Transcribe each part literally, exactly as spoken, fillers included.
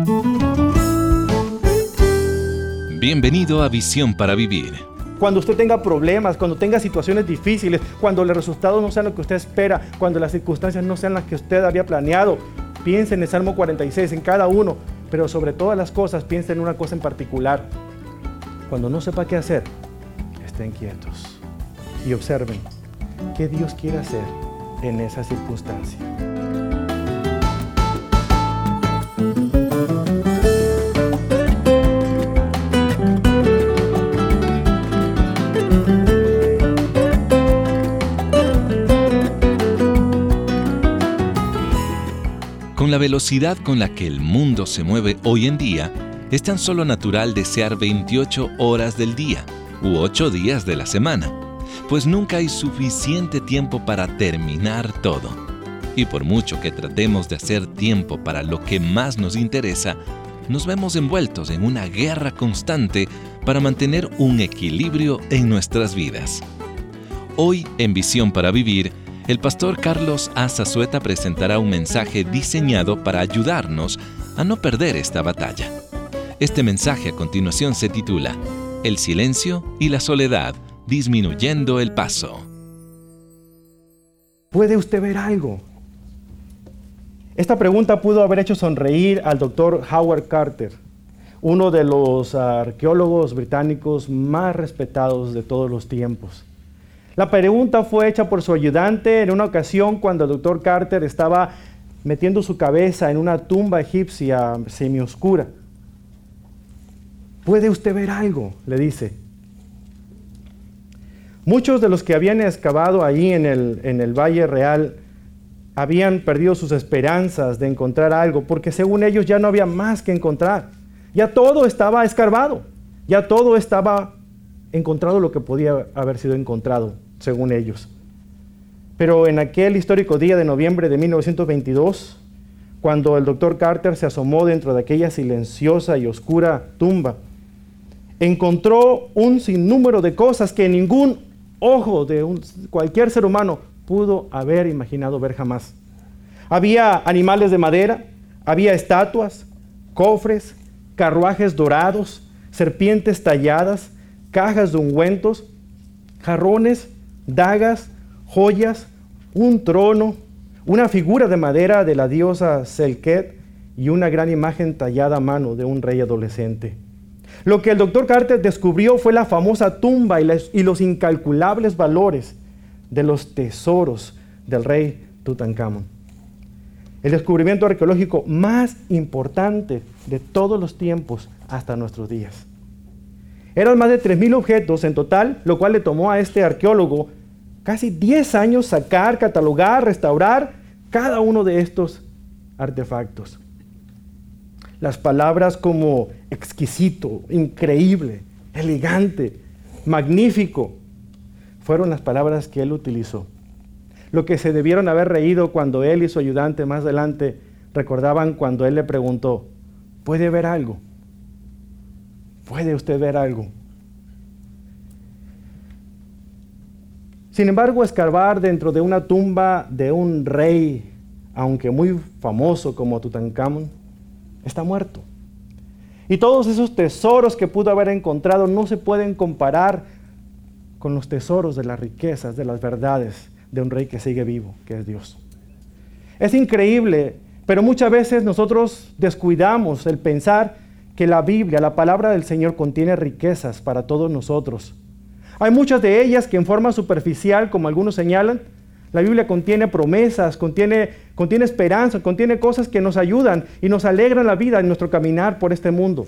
Bienvenido a Visión para Vivir. Cuando usted tenga problemas, cuando tenga situaciones difíciles, cuando los resultados no sean lo que usted espera, cuando las circunstancias no sean las que usted había planeado, piense en el Salmo cuarenta y seis, en cada uno, pero sobre todas las cosas, piense en una cosa en particular. Cuando no sepa qué hacer, estén quietos y observen qué Dios quiere hacer en esa circunstancia. Con la velocidad con la que el mundo se mueve hoy en día, es tan solo natural desear veintiocho horas del día u ocho días de la semana, pues nunca hay suficiente tiempo para terminar todo. Y por mucho que tratemos de hacer tiempo para lo que más nos interesa, nos vemos envueltos en una guerra constante para mantener un equilibrio en nuestras vidas. Hoy, en Visión para Vivir, el pastor Carlos A. Zazueta presentará un mensaje diseñado para ayudarnos a no perder esta batalla. Este mensaje a continuación se titula El silencio y la soledad, disminuyendo el paso. ¿Puede usted ver algo? Esta pregunta pudo haber hecho sonreír al doctor Howard Carter, uno de los arqueólogos británicos más respetados de todos los tiempos. La pregunta fue hecha por su ayudante en una ocasión cuando el doctor Carter estaba metiendo su cabeza en una tumba egipcia semioscura. ¿Puede usted ver algo?, le dice. Muchos de los que habían excavado ahí en el, en el Valle Real habían perdido sus esperanzas de encontrar algo, porque según ellos ya no había más que encontrar. Ya todo estaba escarbado, ya todo estaba encontrado lo que podía haber sido encontrado, según ellos. Pero en aquel histórico día de noviembre de mil novecientos veintidós, cuando el doctor Carter se asomó dentro de aquella silenciosa y oscura tumba, encontró un sinnúmero de cosas que ningún ojo de un, cualquier ser humano pudo haber imaginado ver jamás. Había animales de madera, había estatuas, cofres, carruajes dorados, serpientes talladas, cajas de ungüentos, jarrones, dagas, joyas, un trono, una figura de madera de la diosa Selket y una gran imagen tallada a mano de un rey adolescente. Lo que el doctor Carter descubrió fue la famosa tumba y, las, y los incalculables valores de los tesoros del rey Tutankamón. El descubrimiento arqueológico más importante de todos los tiempos hasta nuestros días. Eran más de tres mil objetos en total, lo cual le tomó a este arqueólogo casi diez años sacar, catalogar, restaurar cada uno de estos artefactos. Las palabras como exquisito, increíble, elegante, magnífico, fueron las palabras que él utilizó. Lo que se debieron haber reído cuando él y su ayudante más adelante recordaban cuando él le preguntó, ¿puede ver algo? ¿Puede usted ver algo? Sin embargo, escarbar dentro de una tumba de un rey, aunque muy famoso como Tutankamón, está muerto. Y todos esos tesoros que pudo haber encontrado no se pueden comparar con los tesoros de las riquezas, de las verdades de un rey que sigue vivo, que es Dios. Es increíble, pero muchas veces nosotros descuidamos el pensar que la Biblia, la palabra del Señor, contiene riquezas para todos nosotros. Hay muchas de ellas que en forma superficial, como algunos señalan, la Biblia contiene promesas, contiene, contiene esperanza, contiene cosas que nos ayudan y nos alegran la vida en nuestro caminar por este mundo.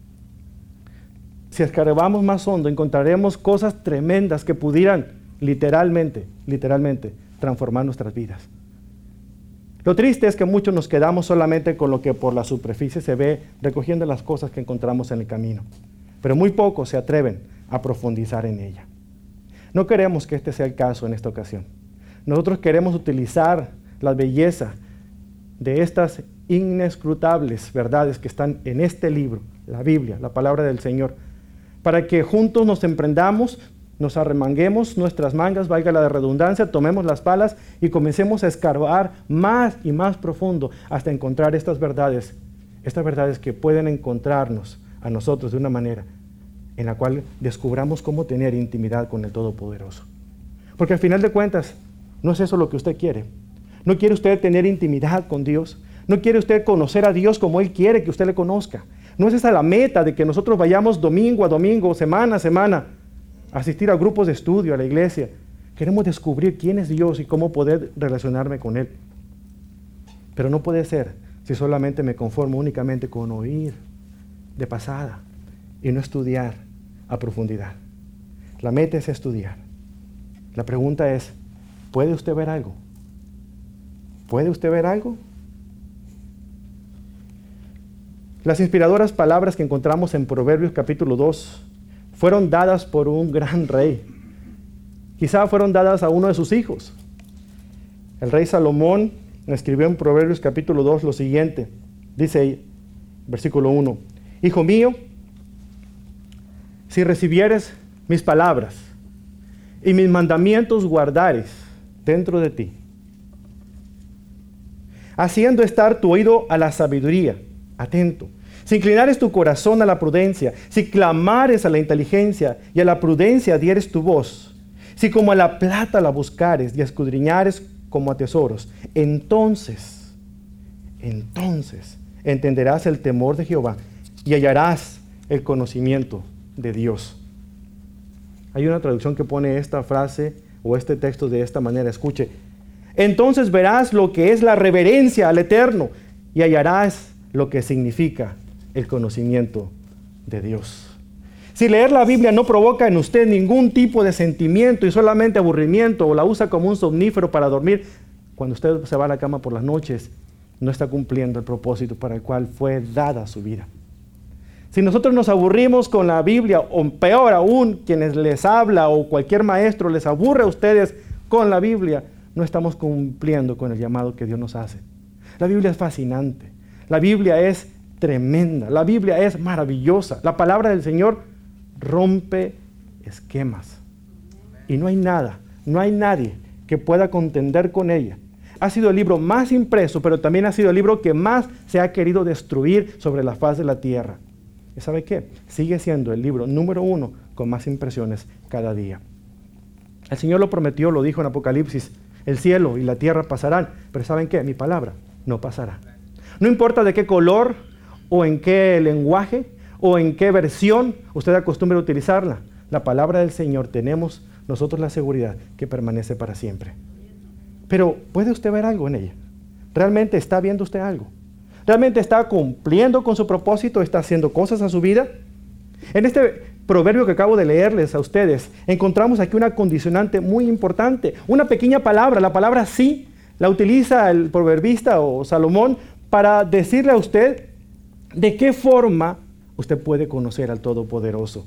Si escarbamos más hondo, encontraremos cosas tremendas que pudieran literalmente, literalmente, transformar nuestras vidas. Lo triste es que muchos nos quedamos solamente con lo que por la superficie se ve, recogiendo las cosas que encontramos en el camino. Pero muy pocos se atreven a profundizar en ella. No queremos que este sea el caso en esta ocasión. Nosotros queremos utilizar la belleza de estas inescrutables verdades que están en este libro, la Biblia, la palabra del Señor, para que juntos nos emprendamos, nos arremanguemos nuestras mangas, valga la redundancia, tomemos las palas y comencemos a escarbar más y más profundo hasta encontrar estas verdades estas verdades que pueden encontrarnos a nosotros de una manera en la cual descubramos cómo tener intimidad con el Todopoderoso. Porque al final de cuentas, no es eso lo que usted quiere. No quiere usted tener intimidad con Dios. No quiere usted conocer a Dios como Él quiere que usted le conozca. No es esa la meta de que nosotros vayamos domingo a domingo, semana a semana, a asistir a grupos de estudio, a la iglesia. Queremos descubrir quién es Dios y cómo poder relacionarme con Él. Pero no puede ser si solamente me conformo únicamente con oír de pasada y no estudiar a profundidad. La meta es estudiar. La pregunta es, ¿puede usted ver algo? ¿Puede usted ver algo? Las inspiradoras palabras que encontramos en Proverbios capítulo dos fueron dadas por un gran rey. Quizá fueron dadas a uno de sus hijos. El rey Salomón escribió en Proverbios capítulo dos lo siguiente. Dice ahí, versículo uno, Hijo mío, si recibieres mis palabras y mis mandamientos guardares dentro de ti, haciendo estar tu oído a la sabiduría, atento, si inclinares tu corazón a la prudencia, si clamares a la inteligencia y a la prudencia dieres tu voz, si como a la plata la buscares y escudriñares como a tesoros, entonces, entonces entenderás el temor de Jehová y hallarás el conocimiento de Dios. Hay una traducción que pone esta frase o este texto de esta manera, escuche, entonces verás lo que es la reverencia al Eterno y hallarás lo que significa el conocimiento de Dios. Si leer la Biblia no provoca en usted ningún tipo de sentimiento y solamente aburrimiento o la usa como un somnífero para dormir, cuando usted se va a la cama por las noches, no está cumpliendo el propósito para el cual fue dada su vida. Si nosotros nos aburrimos con la Biblia, o peor aún, quienes les habla o cualquier maestro les aburre a ustedes con la Biblia, no estamos cumpliendo con el llamado que Dios nos hace. La Biblia es fascinante. La Biblia es tremenda. La Biblia es maravillosa. La palabra del Señor rompe esquemas. Y no hay nada, no hay nadie que pueda contender con ella. Ha sido el libro más impreso, pero también ha sido el libro que más se ha querido destruir sobre la faz de la tierra. ¿Y sabe qué? Sigue siendo el libro número uno con más impresiones cada día. El Señor lo prometió, lo dijo en Apocalipsis. El cielo y la tierra pasarán, pero ¿saben qué? Mi palabra no pasará. No importa de qué color o en qué lenguaje o en qué versión usted acostumbre a utilizarla. La palabra del Señor tenemos nosotros la seguridad que permanece para siempre. Pero ¿puede usted ver algo en ella? ¿Realmente está viendo usted algo? ¿Realmente está cumpliendo con su propósito? ¿Está haciendo cosas a su vida? En este proverbio que acabo de leerles a ustedes, encontramos aquí una condicionante muy importante. Una pequeña palabra, la palabra sí, la utiliza el proverbista o Salomón para decirle a usted de qué forma usted puede conocer al Todopoderoso.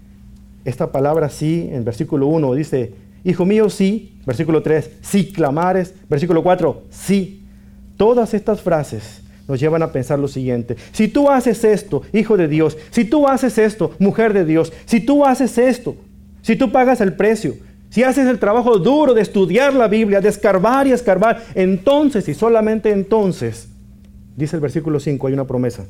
Esta palabra sí, en versículo uno dice, Hijo mío, sí. Versículo tres, si clamares. Versículo cuatro, sí. Todas estas frases nos llevan a pensar lo siguiente. Si tú haces esto, hijo de Dios, si tú haces esto, mujer de Dios, si tú haces esto, si tú pagas el precio, si haces el trabajo duro de estudiar la Biblia, de escarbar y escarbar, entonces y solamente entonces, dice el versículo cinco, hay una promesa.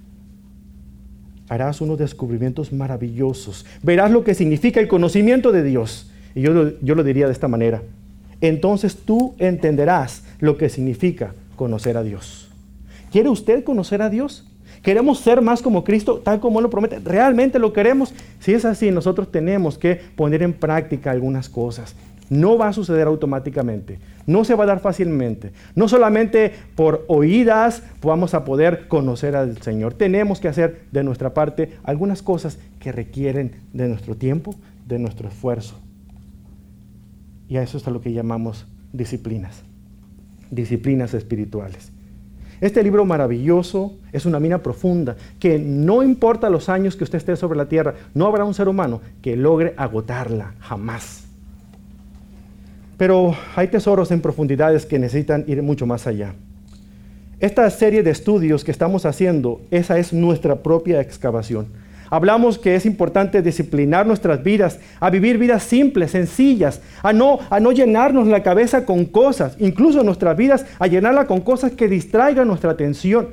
Harás unos descubrimientos maravillosos. Verás lo que significa el conocimiento de Dios. Y yo lo, yo lo diría de esta manera. Entonces tú entenderás lo que significa conocer a Dios. ¿Quiere usted conocer a Dios? ¿Queremos ser más como Cristo, tal como Él lo promete? ¿Realmente lo queremos? Si es así, nosotros tenemos que poner en práctica algunas cosas. No va a suceder automáticamente. No se va a dar fácilmente. No solamente por oídas vamos a poder conocer al Señor. Tenemos que hacer de nuestra parte algunas cosas que requieren de nuestro tiempo, de nuestro esfuerzo. Y a eso es a lo que llamamos disciplinas. Disciplinas espirituales. Este libro maravilloso es una mina profunda que no importa los años que usted esté sobre la tierra, no habrá un ser humano que logre agotarla, jamás. Pero hay tesoros en profundidades que necesitan ir mucho más allá. Esta serie de estudios que estamos haciendo, esa es nuestra propia excavación. Hablamos que es importante disciplinar nuestras vidas, a vivir vidas simples, sencillas, a no, a no llenarnos la cabeza con cosas, incluso nuestras vidas, a llenarla con cosas que distraigan nuestra atención.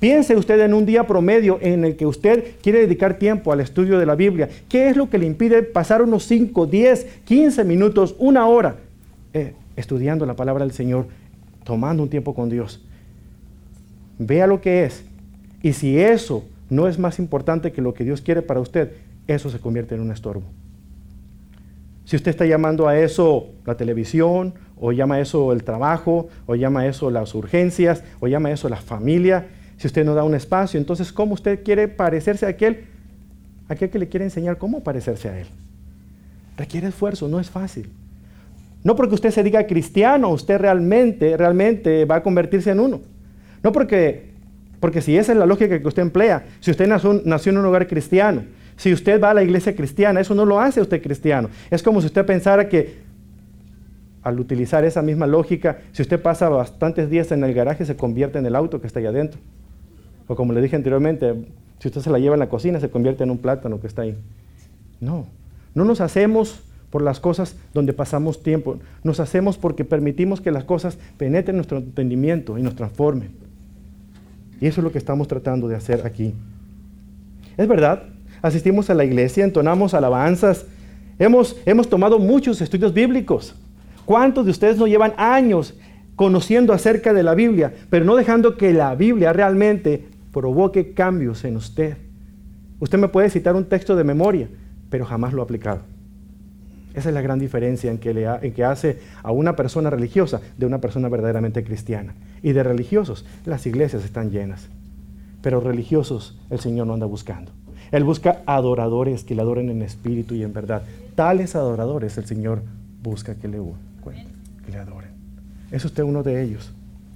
Piense usted en un día promedio en el que usted quiere dedicar tiempo al estudio de la Biblia. ¿Qué es lo que le impide pasar unos cinco, diez, quince minutos, una hora eh, estudiando la palabra del Señor, tomando un tiempo con Dios? Vea lo que es. Y si eso no es más importante que lo que Dios quiere para usted, eso se convierte en un estorbo. Si usted está llamando a eso la televisión, o llama a eso el trabajo, o llama a eso las urgencias, o llama a eso la familia, si usted no da un espacio, entonces ¿cómo usted quiere parecerse a aquel, a aquel que le quiere enseñar cómo parecerse a él? Requiere esfuerzo, no es fácil. No porque usted se diga cristiano, usted realmente, realmente va a convertirse en uno. No porque, porque si esa es la lógica que usted emplea, si usted nació, nació en un hogar cristiano, si usted va a la iglesia cristiana, eso no lo hace usted cristiano. Es como si usted pensara que al utilizar esa misma lógica, si usted pasa bastantes días en el garaje, se convierte en el auto que está ahí adentro. O como le dije anteriormente, si usted se la lleva en la cocina, se convierte en un plátano que está ahí. No, no nos hacemos por las cosas donde pasamos tiempo. Nos hacemos porque permitimos que las cosas penetren nuestro entendimiento y nos transformen. Y eso es lo que estamos tratando de hacer aquí. Es verdad, asistimos a la iglesia, entonamos alabanzas, hemos, hemos tomado muchos estudios bíblicos. ¿Cuántos de ustedes no llevan años conociendo acerca de la Biblia, pero no dejando que la Biblia realmente provoque cambios en usted? Usted me puede citar un texto de memoria, pero jamás lo ha aplicado. Esa es la gran diferencia en que, le ha, en que hace a una persona religiosa de una persona verdaderamente cristiana. Y de religiosos, las iglesias están llenas. Pero religiosos el Señor no anda buscando. Él busca adoradores que le adoren en espíritu y en verdad. Tales adoradores el Señor busca que le, que le adoren. ¿Es usted uno de ellos?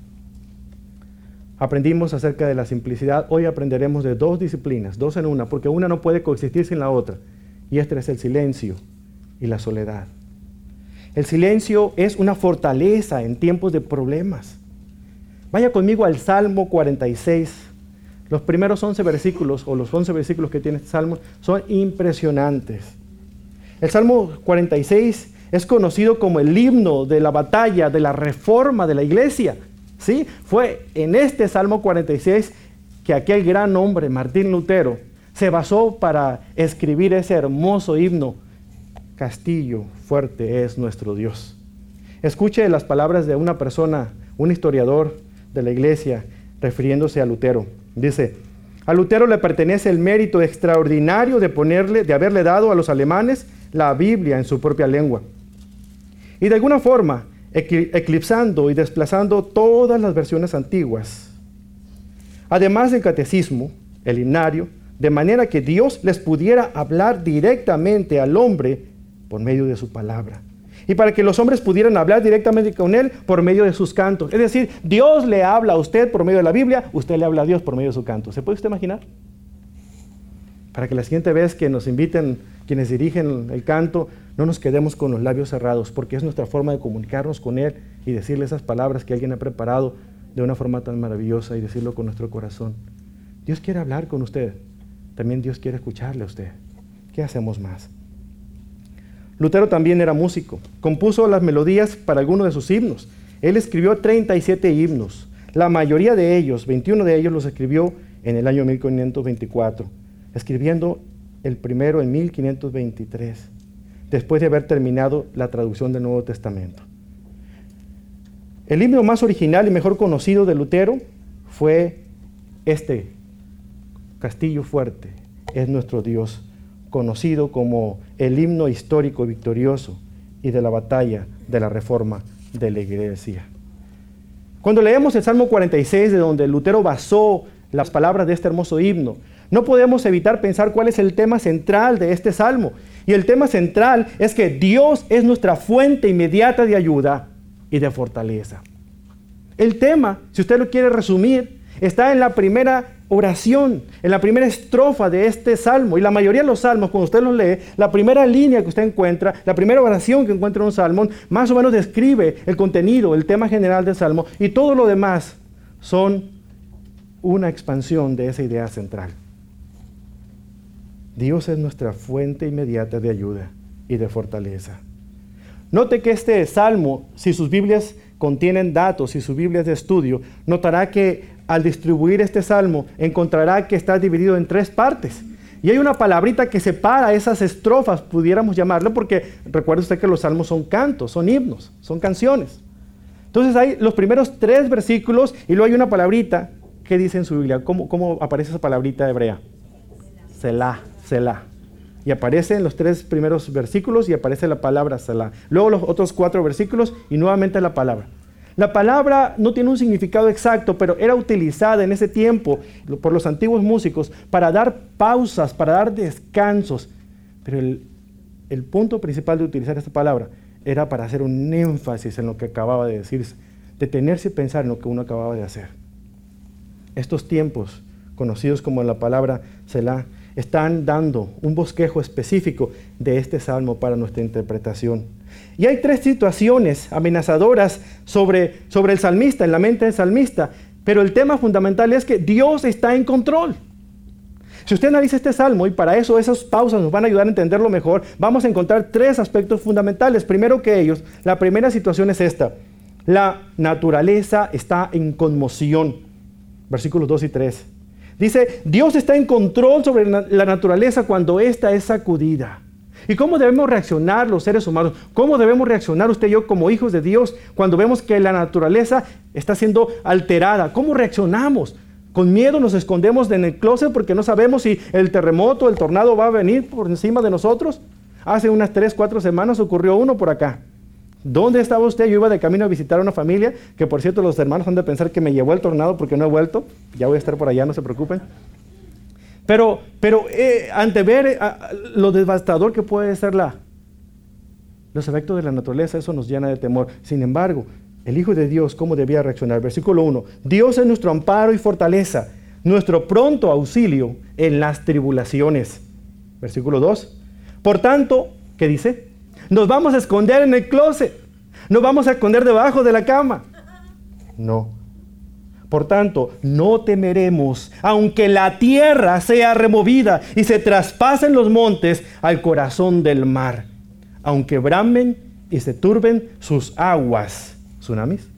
Aprendimos acerca de la simplicidad. Hoy aprenderemos de dos disciplinas, dos en una, porque una no puede coexistir sin la otra. Y este es el silencio y la soledad. El silencio es una fortaleza en tiempos de problemas. Vaya conmigo al Salmo cuarenta y seis. Los primeros once versículos, o los once versículos que tiene este Salmo, son impresionantes. El Salmo cuarenta y seis es conocido como el himno de la batalla, de la reforma de la iglesia. ¿Sí? Fue en este Salmo cuarenta y seis que aquel gran hombre, Martín Lutero, se basó para escribir ese hermoso himno. Castillo fuerte es nuestro Dios. Escuche las palabras de una persona, un historiador de la iglesia, refiriéndose a Lutero. Dice: a Lutero le pertenece el mérito extraordinario de ponerle, de haberle dado a los alemanes la Biblia en su propia lengua. Y de alguna forma, eclipsando y desplazando todas las versiones antiguas. Además del catecismo, el himnario, de manera que Dios les pudiera hablar directamente al hombre por medio de su palabra. Y para que los hombres pudieran hablar directamente con Él por medio de sus cantos. Es decir, Dios le habla a usted por medio de la Biblia, usted le habla a Dios por medio de su canto. ¿Se puede usted imaginar? Para que la siguiente vez que nos inviten quienes dirigen el canto, no nos quedemos con los labios cerrados, porque es nuestra forma de comunicarnos con Él y decirle esas palabras que alguien ha preparado de una forma tan maravillosa y decirlo con nuestro corazón. Dios quiere hablar con usted. También Dios quiere escucharle a usted. ¿Qué hacemos más? Lutero también era músico. Compuso las melodías para algunos de sus himnos. Él escribió treinta y siete himnos. La mayoría de ellos, veintiuno de ellos, los escribió en el año mil quinientos veinticuatro, escribiendo el primero en mil quinientos veintitrés, después de haber terminado la traducción del Nuevo Testamento. El himno más original y mejor conocido de Lutero fue este: Castillo fuerte es nuestro Dios, conocido como el himno histórico victorioso y de la batalla de la reforma de la iglesia. Cuando leemos el Salmo cuarenta y seis, de donde Lutero basó las palabras de este hermoso himno, no podemos evitar pensar cuál es el tema central de este salmo. Y el tema central es que Dios es nuestra fuente inmediata de ayuda y de fortaleza. El tema, si usted lo quiere resumir, está en la primera oración, en la primera estrofa de este salmo. Y la mayoría de los salmos, cuando usted los lee, la primera línea que usted encuentra, la primera oración que encuentra en un salmo, más o menos describe el contenido, el tema general del salmo, y todo lo demás son una expansión de esa idea central. Dios es nuestra fuente inmediata de ayuda y de fortaleza. Note que este salmo, si sus Biblias contienen datos, si su Biblia es de estudio, notará que al distribuir este salmo, encontrará que está dividido en tres partes. Y hay una palabrita que separa esas estrofas, pudiéramos llamarlo, porque recuerde usted que los salmos son cantos, son himnos, son canciones. Entonces hay los primeros tres versículos y luego hay una palabrita que dice en su Biblia. ¿Cómo, cómo aparece esa palabrita hebrea? Selah, Selah. Y aparece en los tres primeros versículos y aparece la palabra Selah. Luego los otros cuatro versículos y nuevamente la palabra. La palabra no tiene un significado exacto, pero era utilizada en ese tiempo por los antiguos músicos para dar pausas, para dar descansos. Pero el, el punto principal de utilizar esta palabra era para hacer un énfasis en lo que acababa de decirse, detenerse y pensar en lo que uno acababa de hacer. Estos tiempos, conocidos como la palabra Selah, están dando un bosquejo específico de este salmo para nuestra interpretación. Y hay tres situaciones amenazadoras sobre, sobre el salmista, en la mente del salmista, pero el tema fundamental es que Dios está en control. Si usted analiza este salmo, y para eso esas pausas nos van a ayudar a entenderlo mejor, vamos a encontrar tres aspectos fundamentales. Primero que ellos, la primera situación es esta: la naturaleza está en conmoción. Versículos dos y tres. Dice, Dios está en control sobre la naturaleza cuando ésta es sacudida. ¿Y cómo debemos reaccionar los seres humanos? ¿Cómo debemos reaccionar usted y yo como hijos de Dios cuando vemos que la naturaleza está siendo alterada? ¿Cómo reaccionamos? ¿Con miedo nos escondemos en el closet porque no sabemos si el terremoto, el tornado va a venir por encima de nosotros? Hace unas tres, cuatro semanas ocurrió uno por acá. ¿Dónde estaba usted? Yo iba de camino a visitar a una familia, que por cierto los hermanos han de pensar que me llevó el tornado porque no he vuelto. Ya voy a estar por allá, no se preocupen. Pero, pero eh, ante ver eh, lo devastador que puede ser la, los efectos de la naturaleza, eso nos llena de temor. Sin embargo, el Hijo de Dios, ¿cómo debía reaccionar? Versículo uno. Dios es nuestro amparo y fortaleza, nuestro pronto auxilio en las tribulaciones. Versículo dos. Por tanto, ¿qué dice? Nos vamos a esconder en el closet. Nos vamos a esconder debajo de la cama. No. Por tanto, no temeremos, aunque la tierra sea removida y se traspasen los montes al corazón del mar, aunque bramen y se turben sus aguas, tsunamis,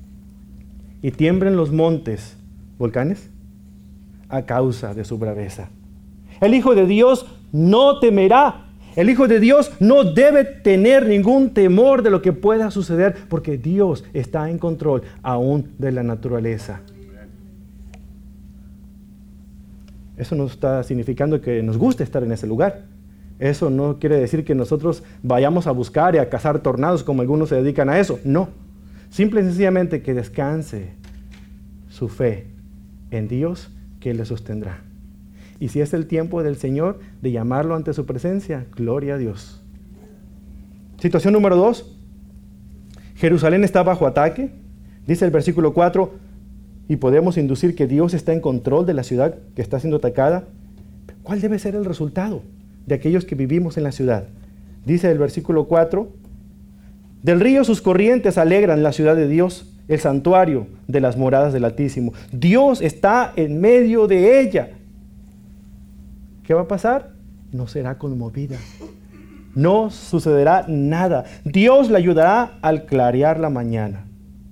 y tiemblen los montes, volcanes, a causa de su braveza. El Hijo de Dios no temerá. El Hijo de Dios no debe tener ningún temor de lo que pueda suceder, porque Dios está en control aún de la naturaleza. Eso no está significando que nos guste estar en ese lugar. Eso no quiere decir que nosotros vayamos a buscar y a cazar tornados como algunos se dedican a eso. No. Simple y sencillamente que descanse su fe en Dios, que Él le sostendrá. Y si es el tiempo del Señor de llamarlo ante su presencia, gloria a Dios. Situación número dos. Jerusalén está bajo ataque. Dice el versículo cuatro, y podemos inducir que Dios está en control de la ciudad que está siendo atacada. ¿Cuál debe ser el resultado de aquellos que vivimos en la ciudad? Dice el versículo cuatro, del río sus corrientes alegran la ciudad de Dios, el santuario de las moradas del Altísimo. Dios está en medio de ella. ¿Qué va a pasar? No será conmovida. No sucederá nada. Dios la ayudará al clarear la mañana.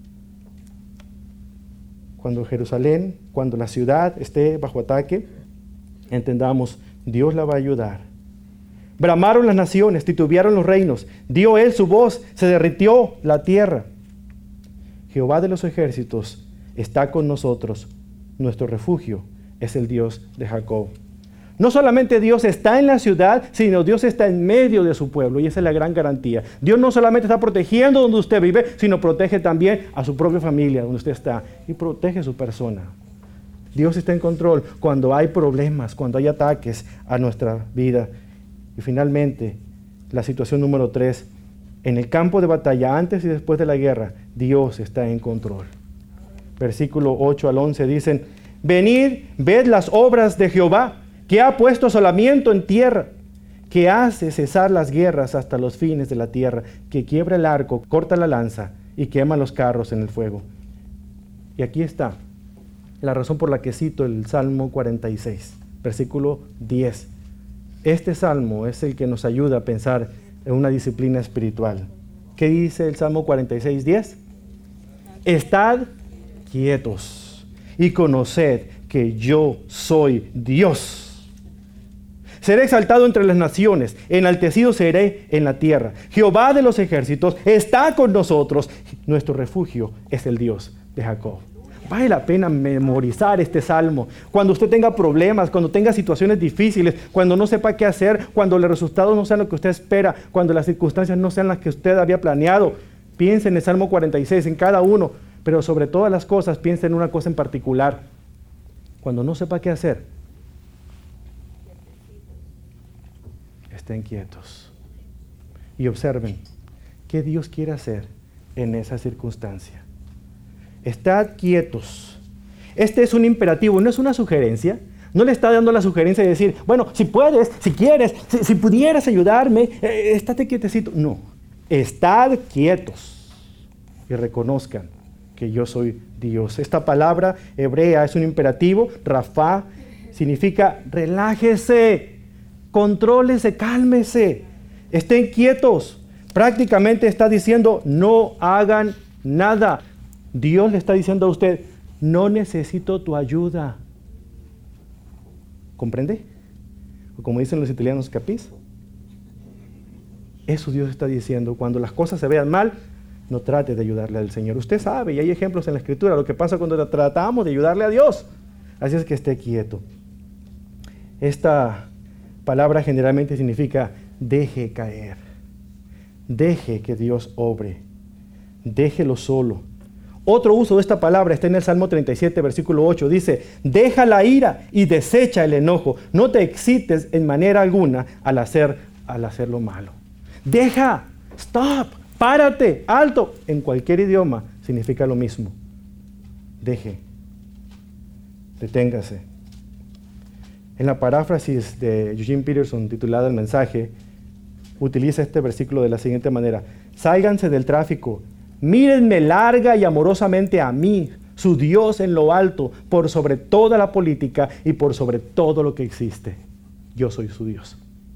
Cuando Jerusalén, cuando la ciudad esté bajo ataque, entendamos, Dios la va a ayudar. Bramaron las naciones, titubearon los reinos, dio Él su voz, se derritió la tierra. Jehová de los ejércitos está con nosotros. Nuestro refugio es el Dios de Jacob. No solamente Dios está en la ciudad, sino Dios está en medio de su pueblo, y esa es la gran garantía. Dios no solamente está protegiendo donde usted vive, sino protege también a su propia familia donde usted está, y protege su persona. Dios está en control cuando hay problemas, cuando hay ataques a nuestra vida. Y finalmente, la situación número tres, en el campo de batalla, antes y después de la guerra, Dios está en control. Versículo ocho al once dicen, venid, ved las obras de Jehová, que ha puesto asolamiento en tierra, que hace cesar las guerras hasta los fines de la tierra, que quiebra el arco, corta la lanza y quema los carros en el fuego. Y aquí está la razón por la que cito el Salmo cuarenta y seis, versículo diez. Este salmo es el que nos ayuda a pensar en una disciplina espiritual. ¿Qué dice el Salmo cuarenta y seis, diez? Estad quietos y conoced que yo soy Dios. Seré exaltado entre las naciones, enaltecido seré en la tierra. Jehová de los ejércitos está con nosotros. Nuestro refugio es el Dios de Jacob. Vale la pena memorizar este salmo. Cuando usted tenga problemas, cuando tenga situaciones difíciles, cuando no sepa qué hacer, cuando los resultados no sean lo que usted espera, cuando las circunstancias no sean las que usted había planeado, piense en el Salmo cuarenta y seis, en cada uno, pero sobre todas las cosas, piense en una cosa en particular. Cuando no sepa qué hacer, estén quietos y observen qué Dios quiere hacer en esa circunstancia. Estad quietos. Este es un imperativo, no es una sugerencia. No le está dando la sugerencia de decir, bueno, si puedes, si quieres, si, si pudieras ayudarme, eh, estate quietecito. No, estad quietos y reconozcan que yo soy Dios. Esta palabra hebrea es un imperativo, Rafá, significa relájese, contrólese, cálmese, estén quietos. Prácticamente está diciendo, no hagan nada. Dios le está diciendo a usted, no necesito tu ayuda. ¿Comprende? O como dicen los italianos, ¿capís? Eso Dios está diciendo. Cuando las cosas se vean mal, no trate de ayudarle al Señor. Usted sabe, y hay ejemplos en la Escritura, lo que pasa cuando tratamos de ayudarle a Dios. Así es que esté quieto. Esta palabra generalmente significa deje caer. Deje que Dios obre. Déjelo solo. Otro uso de esta palabra está en el Salmo treinta y siete, versículo ocho. Dice, deja la ira y desecha el enojo. No te excites en manera alguna al hacer, al hacer lo malo. Deja, stop, párate, alto. En cualquier idioma significa lo mismo. Deje, deténgase. En la paráfrasis de Eugene Peterson titulada El mensaje, utiliza este versículo de la siguiente manera. Sálganse del tráfico. Mírenme larga y amorosamente a mí, su Dios en lo alto, por sobre toda la política y por sobre todo lo que existe. Yo soy su Dios.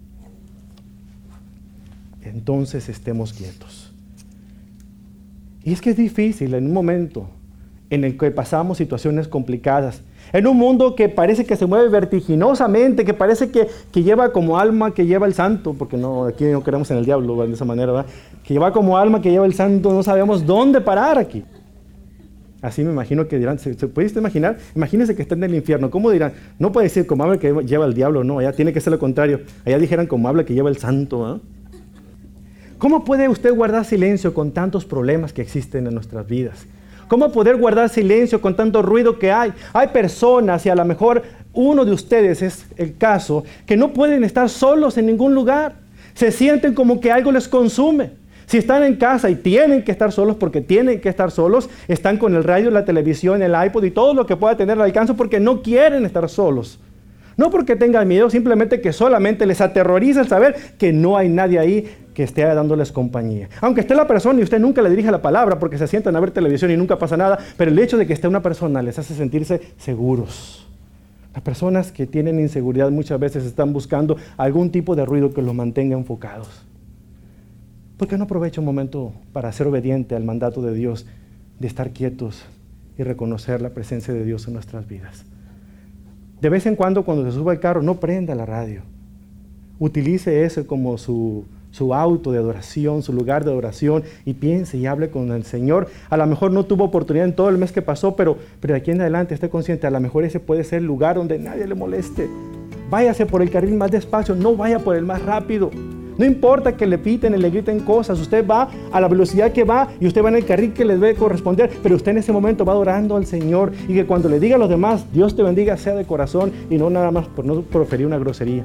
Entonces estemos quietos. Y es que es difícil en un momento en el que pasamos situaciones complicadas, en un mundo que parece que se mueve vertiginosamente, que parece que, que lleva como alma, que lleva el santo, porque no, aquí no queremos en el diablo de esa manera, ¿verdad? Que lleva como alma, que lleva el santo, no sabemos dónde parar aquí. Así me imagino que dirán, ¿se, se puede usted imaginar? Imagínense que estén en el infierno, ¿cómo dirán? No puede decir como habla que lleva el diablo, no, allá tiene que ser lo contrario, allá dijeran como habla que lleva el santo, ¿eh? ¿Cómo puede usted guardar silencio con tantos problemas que existen en nuestras vidas? ¿Cómo poder guardar silencio con tanto ruido que hay? Hay personas, y a lo mejor uno de ustedes es el caso, que no pueden estar solos en ningún lugar. Se sienten como que algo les consume. Si están en casa y tienen que estar solos porque tienen que estar solos, están con el radio, la televisión, el iPod y todo lo que pueda tener al alcance porque no quieren estar solos. No porque tengan miedo, simplemente que solamente les aterroriza el saber que no hay nadie ahí que esté dándoles compañía. Aunque esté la persona y usted nunca le dirige la palabra porque se sientan a ver televisión y nunca pasa nada, pero el hecho de que esté una persona les hace sentirse seguros. Las personas que tienen inseguridad muchas veces están buscando algún tipo de ruido que los mantenga enfocados. ¿Por qué no aprovecha un momento para ser obediente al mandato de Dios de estar quietos y reconocer la presencia de Dios en nuestras vidas? De vez en cuando, cuando se suba al carro, no prenda la radio. Utilice eso como su, su auto de adoración, su lugar de adoración, y piense y hable con el Señor. A lo mejor no tuvo oportunidad en todo el mes que pasó, pero, pero de aquí en adelante esté consciente, a lo mejor ese puede ser el lugar donde nadie le moleste. Váyase por el carril más despacio, no vaya por el más rápido. No importa que le piten y le griten cosas, usted va a la velocidad que va y usted va en el carril que le debe corresponder, pero usted en ese momento va adorando al Señor, y que cuando le diga a los demás, Dios te bendiga, sea de corazón y no nada más por no proferir una grosería.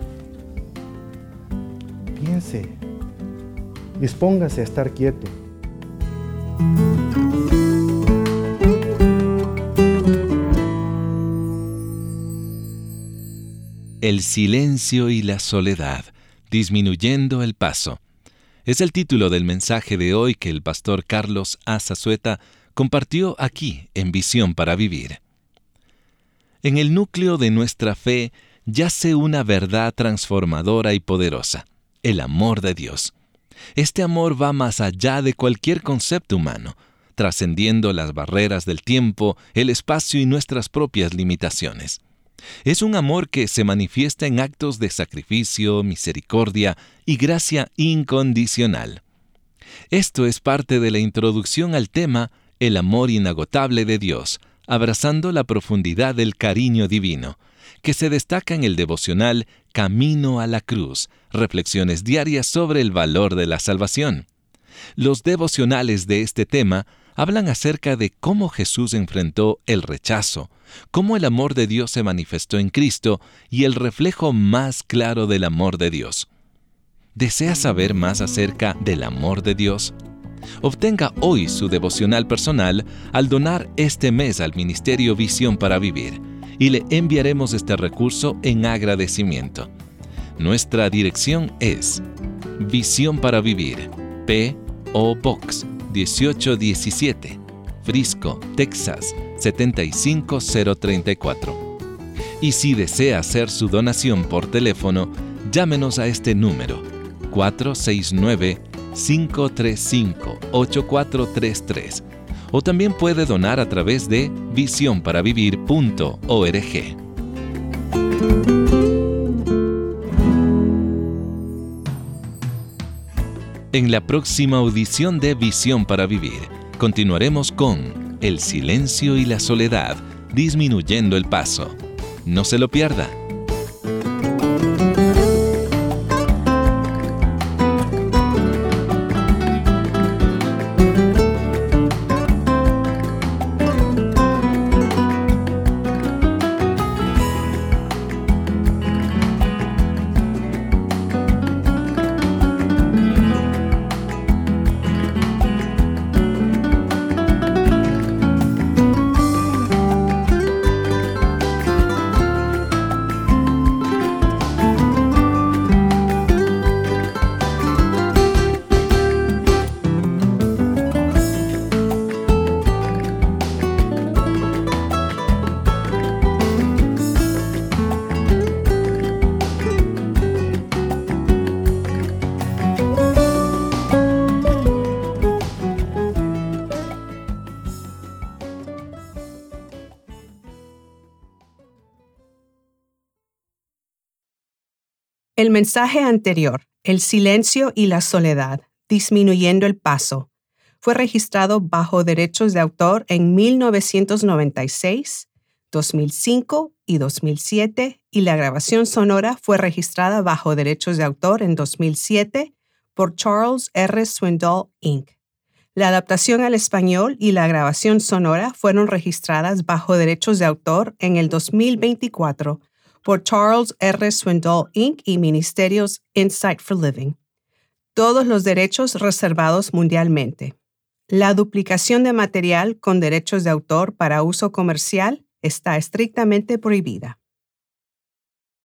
Piense, dispóngase a estar quieto. El silencio y la soledad, disminuyendo el paso. Es el título del mensaje de hoy que el pastor Carlos A. Zazueta compartió aquí en Visión para Vivir. En el núcleo de nuestra fe yace una verdad transformadora y poderosa, el amor de Dios. Este amor va más allá de cualquier concepto humano, trascendiendo las barreras del tiempo, el espacio y nuestras propias limitaciones. Es un amor que se manifiesta en actos de sacrificio, misericordia y gracia incondicional. Esto es parte de la introducción al tema El amor inagotable de Dios, abrazando la profundidad del cariño divino, que se destaca en el devocional Camino a la Cruz, reflexiones diarias sobre el valor de la salvación. Los devocionales de este tema hablan acerca de cómo Jesús enfrentó el rechazo, cómo el amor de Dios se manifestó en Cristo y el reflejo más claro del amor de Dios. ¿Desea saber más acerca del amor de Dios? Obtenga hoy su devocional personal al donar este mes al Ministerio Visión para Vivir y le enviaremos este recurso en agradecimiento. Nuestra dirección es Visión para Vivir, P O Box dieciocho diecisiete, Frisco, Texas setenta y cinco cero treinta y cuatro. Y si desea hacer su donación por teléfono, llámenos a este número cuatro seis nueve, cinco tres cinco, ocho cuatro tres tres o también puede donar a través de visión para vivir punto org. En la próxima audición de Visión para Vivir, continuaremos con El silencio y la soledad, disminuyendo el paso. No se lo pierda. El mensaje anterior, El silencio y la soledad, disminuyendo el paso, fue registrado bajo derechos de autor en mil novecientos noventa y seis, dos mil cinco y dos mil siete, y la grabación sonora fue registrada bajo derechos de autor en dos mil siete por Charles R. Swindoll, incorporated. La adaptación al español y la grabación sonora fueron registradas bajo derechos de autor en el dos mil veinticuatro por Charles R. Swindoll, incorporated y Ministerios Insight for Living. Todos los derechos reservados mundialmente. La duplicación de material con derechos de autor para uso comercial está estrictamente prohibida.